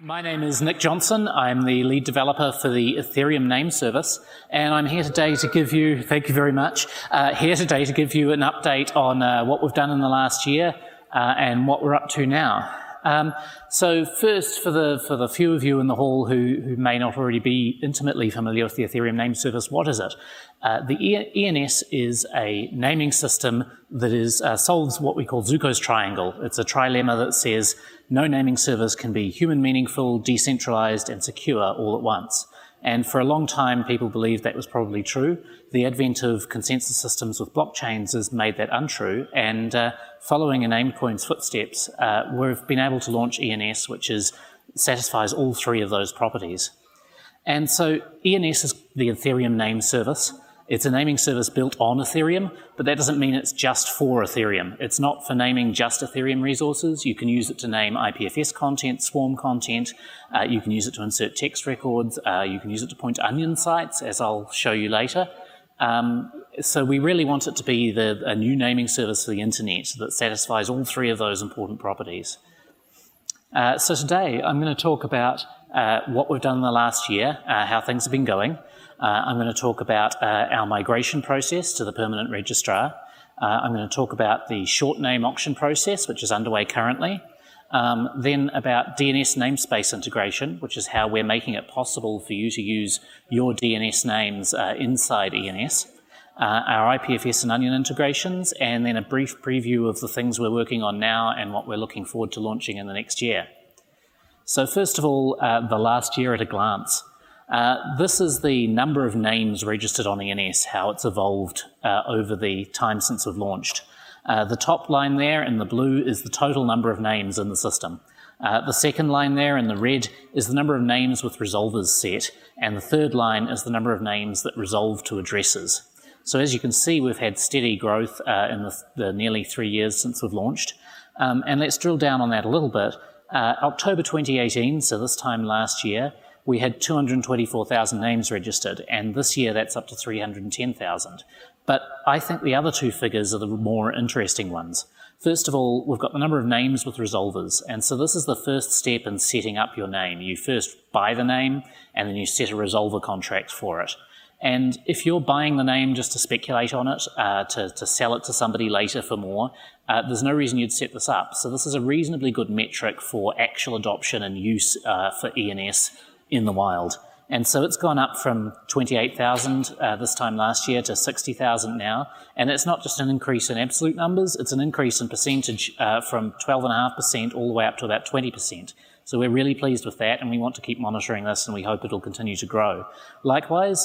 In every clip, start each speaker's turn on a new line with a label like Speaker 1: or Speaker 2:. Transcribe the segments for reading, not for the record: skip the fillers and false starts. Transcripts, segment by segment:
Speaker 1: My name is Nick Johnson. I'm the lead developer for the Ethereum name service, and I'm here today to give you, thank you very much, here today to give you an update on what we've done in the last year and what we're up to now. So first, for the few of you in the hall who may not already be intimately familiar with the Ethereum name service, what is it? The ENS is a naming system that solves what we call Zuko's triangle. It's a trilemma that says no naming service can be human meaningful, decentralized, and secure all at once. And for a long time, people believed that was probably true. The advent of consensus systems with blockchains has made that untrue, and following in Namecoin's footsteps, we've been able to launch ENS, which satisfies all three of those properties. And so ENS is the Ethereum name service. It's a naming service built on Ethereum, but that doesn't mean it's just for Ethereum. It's not for naming just Ethereum resources. You can use it to name IPFS content, Swarm content. You can use it to insert text records. You can use it to point to Onion sites, as I'll show you later. So we really want it to be a new naming service for the internet that satisfies all three of those important properties. So today I'm going to talk about what we've done in the last year, how things have been going. I'm going to talk about our migration process to the permanent registrar. I'm going to talk about the short name auction process, which is underway currently. Then about DNS namespace integration, which is how we're making it possible for you to use your DNS names inside ENS. Our IPFS and Onion integrations, and then a brief preview of the things we're working on now and what we're looking forward to launching in the next year. So first of all, the last year at a glance. This is the number of names registered on ENS, how it's evolved over the time since we've launched. The top line there in the blue is the total number of names in the system. The second line there in the red is the number of names with resolvers set, and the third line is the number of names that resolve to addresses. So as you can see, we've had steady growth in the nearly 3 years since we've launched. And let's drill down on that a little bit. October 2018, so this time last year, we had 224,000 names registered, and this year that's up to 310,000. But I think the other two figures are the more interesting ones. First of all, we've got the number of names with resolvers, and so this is the first step in setting up your name. You first buy the name, and then you set a resolver contract for it. And if you're buying the name just to speculate on it, to sell it to somebody later for more, there's no reason you'd set this up. So this is a reasonably good metric for actual adoption and use for ENS in the wild. And so it's gone up from 28,000 this time last year to 60,000 now. And it's not just an increase in absolute numbers, it's an increase in percentage from 12.5% all the way up to about 20%. So we're really pleased with that, and we want to keep monitoring this, and we hope it'll continue to grow. Likewise,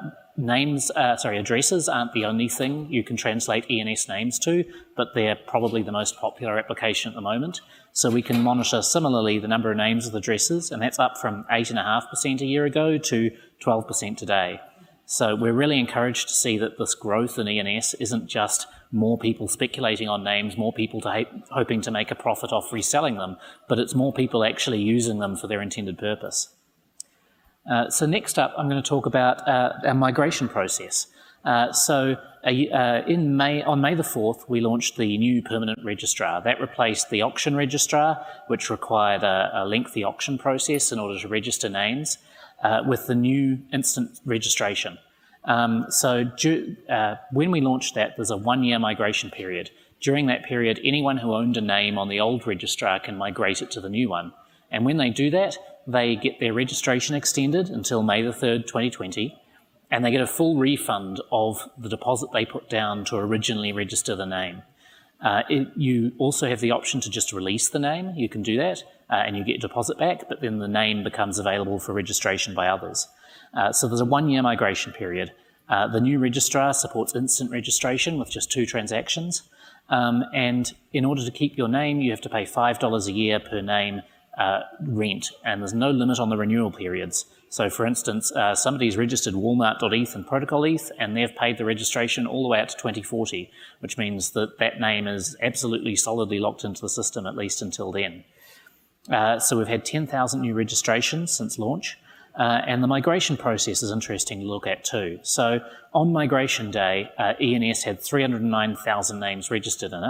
Speaker 1: addresses aren't the only thing you can translate ENS names to, but they're probably the most popular application at the moment. So we can monitor similarly the number of names with addresses, and that's up from 8.5% a year ago to 12% today. So we're really encouraged to see that this growth in ENS isn't just more people speculating on names, more people hoping to make a profit off reselling them, but it's more people actually using them for their intended purpose. So next up, I'm going to talk about our migration process. On May the 4th, we launched the new permanent registrar. That replaced the auction registrar, which required a lengthy auction process in order to register names, with the new instant registration. When we launched that, there's a 1-year migration period. During that period, anyone who owned a name on the old registrar can migrate it to the new one. And when they do that, they get their registration extended until May the 3rd, 2020, and they get a full refund of the deposit they put down to originally register the name. You also have the option to just release the name. You can do that, and you get your deposit back, but then the name becomes available for registration by others. So there's a 1-year migration period. The new registrar supports instant registration with just 2 transactions. And in order to keep your name, you have to pay $5 a year per name rent, and there's no limit on the renewal periods. So for instance, somebody's registered Walmart.eth and Protocol ETH, and they've paid the registration all the way out to 2040, which means that that name is absolutely solidly locked into the system, at least until then. So we've had 10,000 new registrations since launch, and the migration process is interesting to look at too. So on migration day, ENS had 309,000 names registered in it,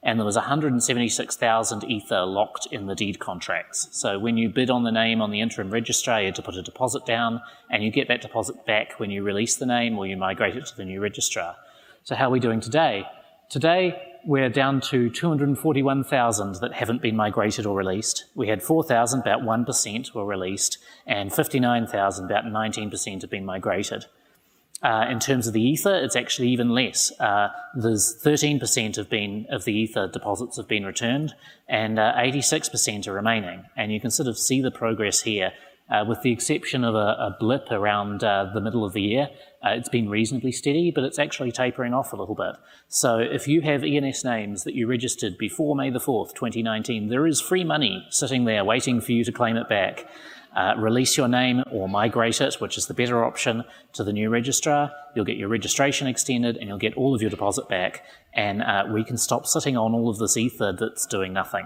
Speaker 1: and there was 176,000 ether locked in the deed contracts. So when you bid on the name on the interim registrar, you had to put a deposit down, and you get that deposit back when you release the name or you migrate it to the new registrar. So how are we doing today? Today, we're down to 241,000 that haven't been migrated or released. We had 4,000, about 1% were released, and 59,000, about 19% have been migrated. In terms of the ether, it's actually even less. There's 13% of the ether deposits have been returned, and 86% are remaining. And you can sort of see the progress here. With the exception of a blip around the middle of the year, it's been reasonably steady, but it's actually tapering off a little bit. So if you have ENS names that you registered before May the 4th, 2019, there is free money sitting there waiting for you to claim it back. Release your name or migrate it, which is the better option, to the new registrar. You'll get your registration extended and you'll get all of your deposit back, and we can stop sitting on all of this ether that's doing nothing.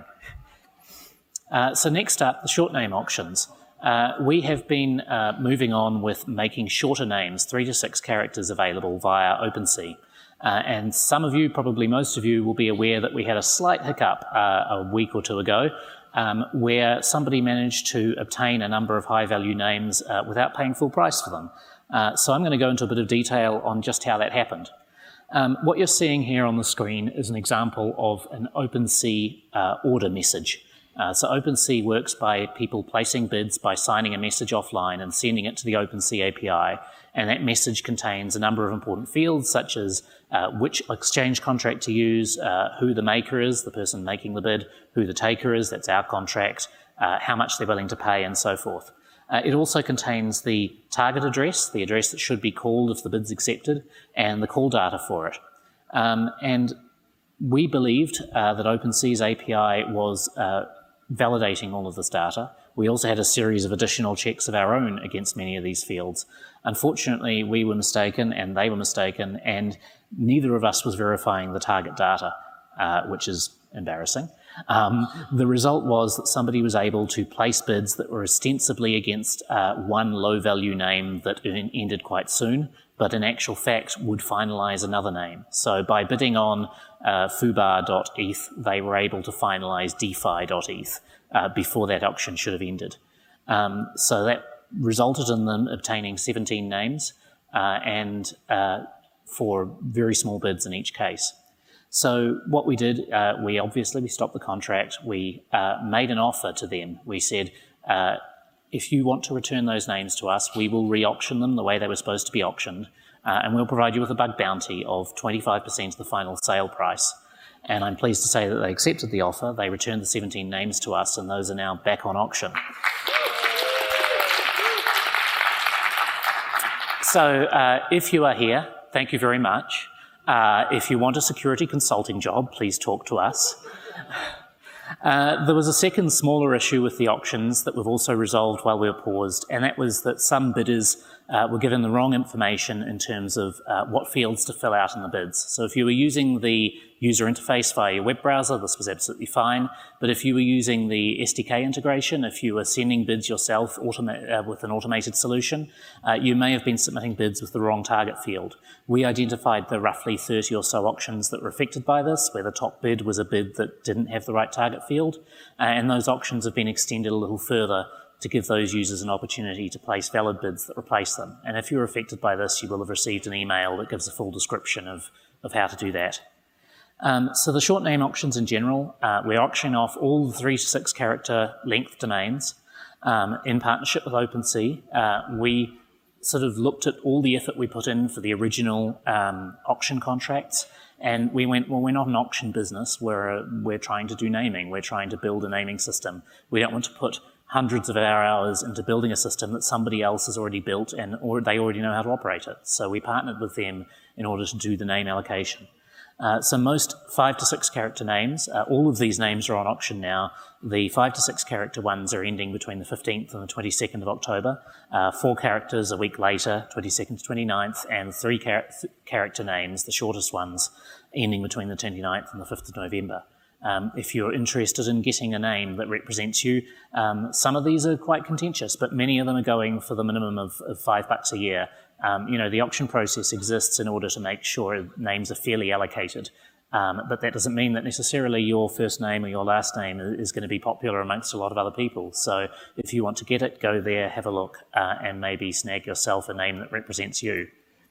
Speaker 1: So next up, the short name auctions. We have been moving on with making shorter names, 3 to 6 characters, available via OpenSea. And some of you, probably most of you, will be aware that we had a slight hiccup a week or two ago, where somebody managed to obtain a number of high-value names without paying full price for them. So I'm going to go into a bit of detail on just how that happened. What you're seeing here on the screen is an example of an OpenSea order message. So OpenSea works by people placing bids by signing a message offline and sending it to the OpenSea API, and that message contains a number of important fields, such as which exchange contract to use, who the maker is, the person making the bid, who the taker is, that's our contract, how much they're willing to pay, and so forth. It also contains the target address, the address that should be called if the bid's accepted, and the call data for it. And we believed that OpenSea's API was validating all of this data. We also had a series of additional checks of our own against many of these fields. Unfortunately, we were mistaken and they were mistaken, and neither of us was verifying the target data, which is embarrassing. The result was that somebody was able to place bids that were ostensibly against one low-value name that ended quite soon, but in actual fact would finalise another name. So by bidding on foobar.eth, they were able to finalise defi.eth before that auction should have ended. So that resulted in them obtaining 17 names and for very small bids in each case. So what we did, we stopped the contract. We made an offer to them. We said, if you want to return those names to us, we will re-auction them the way they were supposed to be auctioned, and we'll provide you with a bug bounty of 25% of the final sale price. And I'm pleased to say that they accepted the offer. They returned the 17 names to us, and those are now back on auction. So if you are here, thank you very much. If you want a security consulting job, please talk to us. There was a second smaller issue with the auctions that we've also resolved while we were paused, and that was that some bidders were given the wrong information in terms of what fields to fill out in the bids. So if you were using the user interface via your web browser, this was absolutely fine. But if you were using the SDK integration, if you were sending bids yourself with an automated solution, you may have been submitting bids with the wrong target field. We identified the roughly 30 or so auctions that were affected by this, where the top bid was a bid that didn't have the right target field, and those auctions have been extended a little further to give those users an opportunity to place valid bids that replace them. And if you're affected by this, you will have received an email that gives a full description of how to do that. So the short name auctions in general, we're auctioning off all the 3 to 6 character length domains in partnership with OpenSea. We sort of looked at all the effort we put in for the original auction contracts, and we went, well, we're not an auction business. We're trying to do naming. We're trying to build a naming system. We don't want to put hundreds of our hours into building a system that somebody else has already built or they already know how to operate it. So we partnered with them in order to do the name allocation. So most 5 to 6 character names, all of these names are on auction now. The 5 to 6 character ones are ending between the 15th and the 22nd of October. 4 characters a week later, 22nd to 29th, and 3 character names, the shortest ones, ending between the 29th and the 5th of November. If you're interested in getting a name that represents you, some of these are quite contentious, but many of them are going for the minimum of $5 a year. The auction process exists in order to make sure names are fairly allocated. But that doesn't mean that necessarily your first name or your last name is going to be popular amongst a lot of other people. So if you want to get it, go there, have a look, and maybe snag yourself a name that represents you.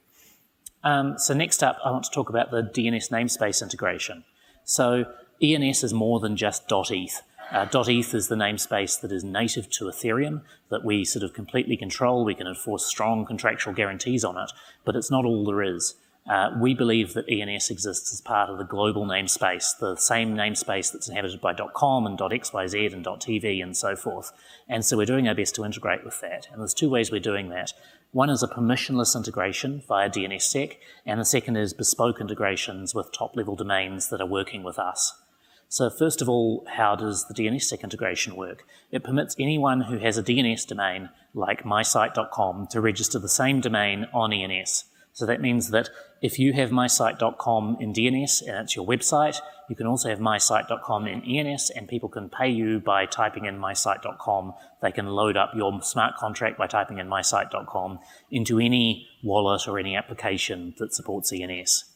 Speaker 1: So next up, I want to talk about the DNS namespace integration. So ENS is more than just .eth. .eth is the namespace that is native to Ethereum, that we sort of completely control. We can enforce strong contractual guarantees on it, but it's not all there is. We believe that ENS exists as part of the global namespace, the same namespace that's inhabited by .com and .xyz and .tv and so forth. And so we're doing our best to integrate with that. And there's two ways we're doing that. One is a permissionless integration via DNSSEC, and the second is bespoke integrations with top-level domains that are working with us. So first of all, how does the DNSSEC integration work? It permits anyone who has a DNS domain, like mysite.com, to register the same domain on ENS. So that means that if you have mysite.com in DNS and it's your website, you can also have mysite.com in ENS, and people can pay you by typing in mysite.com. They can load up your smart contract by typing in mysite.com into any wallet or any application that supports ENS.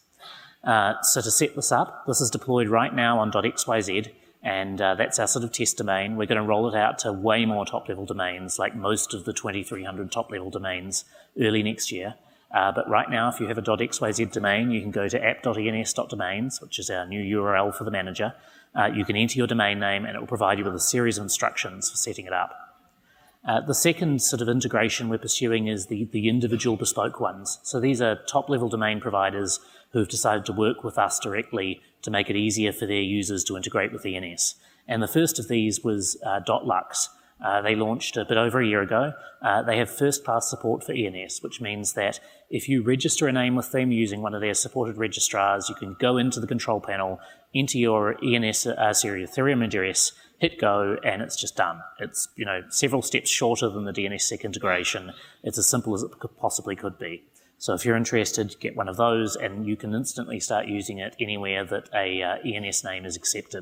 Speaker 1: So to set this up, this is deployed right now on .xyz, and that's our sort of test domain. We're going to roll it out to way more top-level domains, like most of the 2,300 top-level domains, early next year. But right now, if you have a .xyz domain, you can go to app.ens.domains, which is our new URL for the manager. You can enter your domain name, and it will provide you with a series of instructions for setting it up. The second sort of integration we're pursuing is the individual bespoke ones. So these are top-level domain providers who've decided to work with us directly to make it easier for their users to integrate with ENS. And the first of these was .lux. They launched a bit over a year ago. They have first-class support for ENS, which means that if you register a name with them using one of their supported registrars, you can go into the control panel, enter your ENS Ethereum address, hit go, and it's just done. It's, several steps shorter than the DNSSEC integration. It's as simple as it possibly could be. So if you're interested, get one of those, and you can instantly start using it anywhere that a ENS name is accepted.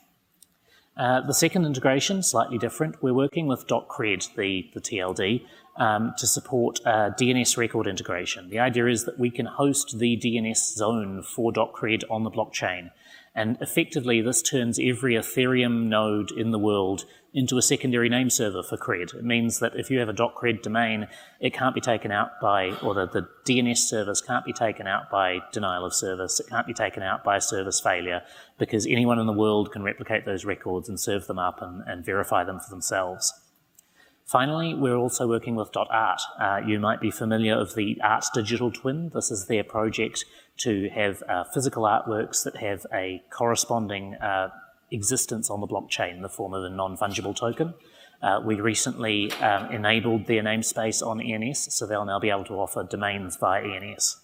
Speaker 1: The second integration, slightly different. We're working with .cred, the TLD, to support DNS record integration. The idea is that we can host the DNS zone for .cred on the blockchain. And effectively, this turns every Ethereum node in the world into a secondary name server for cred. It means that if you have a .cred domain, it can't be taken out by, or the DNS service can't be taken out by denial of service. It can't be taken out by service failure, because anyone in the world can replicate those records and serve them up and verify them for themselves. Finally, we're also working with .art. You might be familiar of the Art Digital Twin. This is their project to have physical artworks that have a corresponding existence on the blockchain in the form of a non-fungible token. We recently enabled their namespace on ENS, so they'll now be able to offer domains via ENS.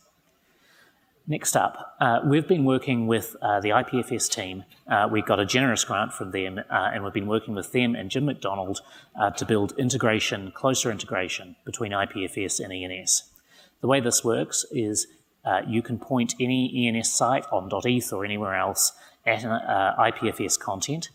Speaker 1: Next up, we've been working with the IPFS team. We got a generous grant from them, and we've been working with them and Jim McDonald to build closer integration between IPFS and ENS. The way this works is you can point any ENS site on .eth or anywhere else at an IPFS content,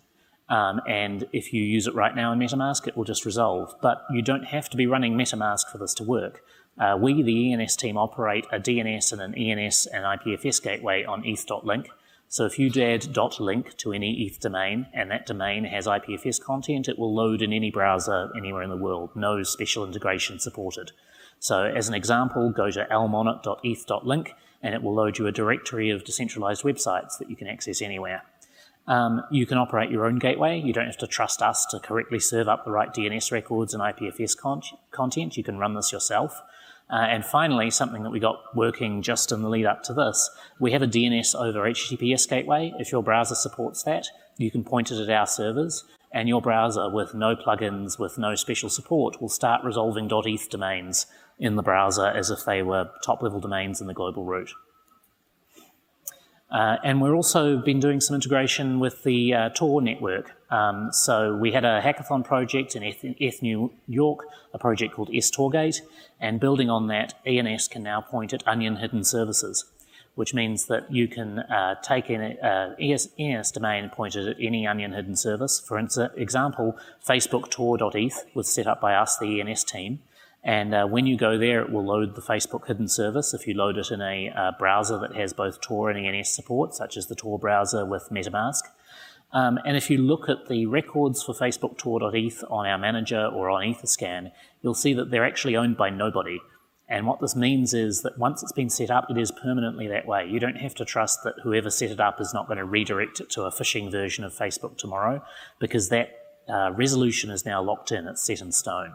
Speaker 1: and if you use it right now in MetaMask, it will just resolve. But you don't have to be running MetaMask for this to work. We, the ENS team, operate a DNS and an ENS and IPFS gateway on eth.link. So if you add .link to any ETH domain and that domain has IPFS content, it will load in any browser anywhere in the world. No special integration supported. So as an example, go to almonit.eth.link and it will load you a directory of decentralized websites that you can access anywhere. You can operate your own gateway. You don't have to trust us to correctly serve up the right DNS records and IPFS content. You can run this yourself. And finally, something that we got working just in the lead up to this, we have a DNS over HTTPS gateway. If your browser supports that, you can point it at our servers, and your browser, with no plugins, with no special support, will start resolving .eth domains in the browser as if they were top-level domains in the global root. And we've also been doing some integration with the Tor network. So we had a hackathon project in ETH New York, a project called sTorgate, and building on that, ENS can now point at onion hidden services, which means that you can take an ENS domain and point it at any onion hidden service. For example, Facebook Tor.eth was set up by us, the ENS team, And when you go there, it will load the Facebook hidden service if you load it in a browser that has both Tor and ENS support, such as the Tor browser with MetaMask. And if you look at the records for Facebook Tor.eth on our manager or on Etherscan, you'll see that they're actually owned by nobody. And what this means is that once it's been set up, it is permanently that way. You don't have to trust that whoever set it up is not going to redirect it to a phishing version of Facebook tomorrow, because that resolution is now locked in, it's set in stone.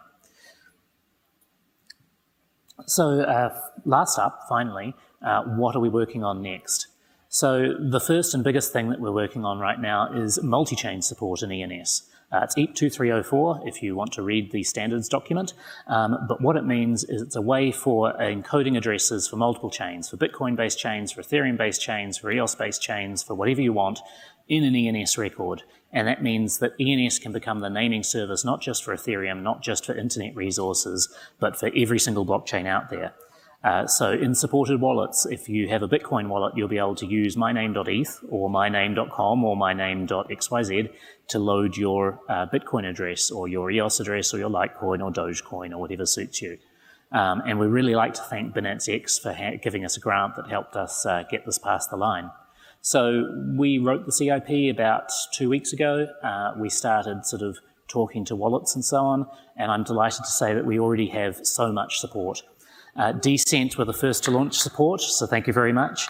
Speaker 1: So last up, finally, what are we working on next? So the first and biggest thing that we're working on right now is multi-chain support in ENS. It's EAP 2304 if you want to read the standards document, but what it means is it's a way for encoding addresses for multiple chains, for Bitcoin-based chains, for Ethereum-based chains, for EOS-based chains, for whatever you want in an ENS record. And that means that ENS can become the naming service not just for Ethereum, not just for internet resources, but for every single blockchain out there. So in supported wallets, if you have a Bitcoin wallet, you'll be able to use myname.eth or myname.com or myname.xyz to load your Bitcoin address or your EOS address or your Litecoin or Dogecoin or whatever suits you. And we really like to thank BinanceX for giving us a grant that helped us get this past the line. So we wrote the CIP about 2 weeks ago. We started sort of talking to wallets and so on, and I'm delighted to say that we already have so much support. Decent were the first to launch support, so thank you very much.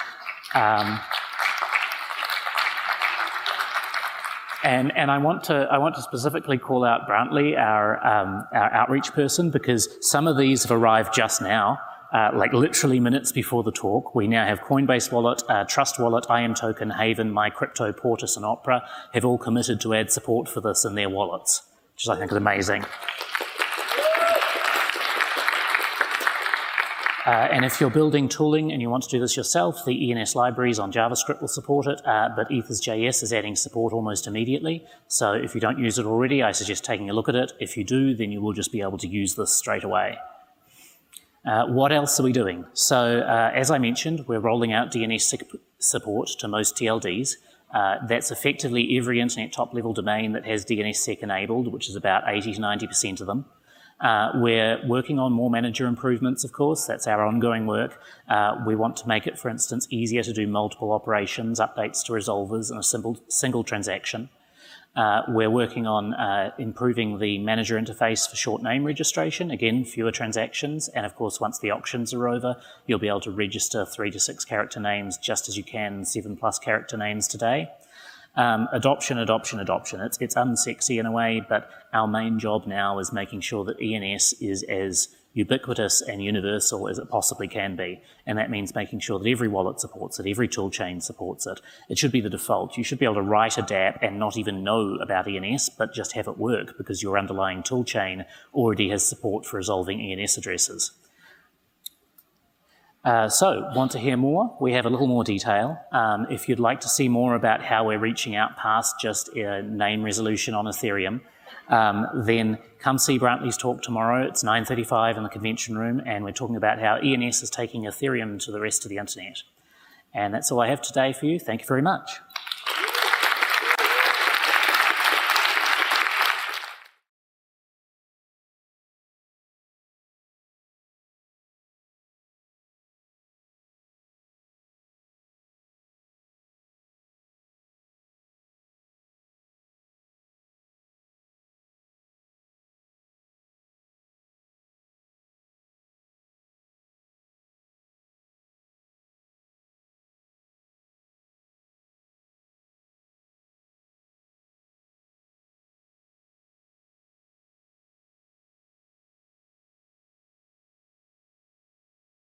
Speaker 1: And I want to specifically call out Brantley, our outreach person, because some of these have arrived just now, like literally minutes before the talk. We now have Coinbase Wallet, Trust Wallet, IM Token, Haven, MyCrypto, Portis, and Opera have all committed to add support for this in their wallets, which I think is amazing. And if you're building tooling and you want to do this yourself, the ENS libraries on JavaScript will support it, but Ethers.js is adding support almost immediately. So if you don't use it already, I suggest taking a look at it. If you do, then you will just be able to use this straight away. What else are we doing? So as I mentioned, we're rolling out DNS support to most TLDs. That's effectively every internet top-level domain that has DNSSEC enabled, which is about 80 to 90% of them. We're working on more manager improvements, of course. That's our ongoing work. We want to make it, for instance, easier to do multiple operations, updates to resolvers in a single transaction. We're working on improving the manager interface for short name registration. Again, fewer transactions. And of course, once the auctions are over, you'll be able to register 3 to 6 character names just as you can 7+ character names today. Adoption. It's unsexy in a way, but our main job now is making sure that ENS is as ubiquitous and universal as it possibly can be. And that means making sure that every wallet supports it, every toolchain supports it. It should be the default. You should be able to write a dApp and not even know about ENS, but just have it work because your underlying toolchain already has support for resolving ENS addresses. So, want to hear more? We have a little more detail. If you'd like to see more about how we're reaching out past just a name resolution on Ethereum, then come see Brantley's talk tomorrow. It's 9:35 in the convention room, and we're talking about how ENS is taking Ethereum to the rest of the internet. And that's all I have today for you. Thank you very much.